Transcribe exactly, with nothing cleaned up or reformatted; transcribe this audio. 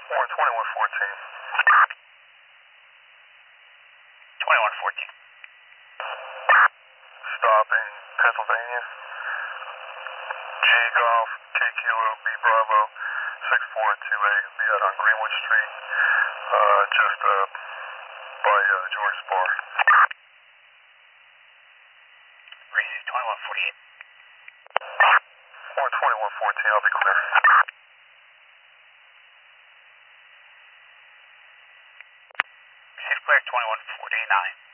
Warren twenty-one fourteen. twenty-one fourteen. Stop in Pennsylvania. G Golf, K Kilo, B Bravo, six four two eight. Be out on Greenwood Street, uh, just uh, by uh, George Bar. Receive twenty-one forty-eight. Warren twenty-one fourteen, I'll be clear. Receive clear twenty-one forty-nine.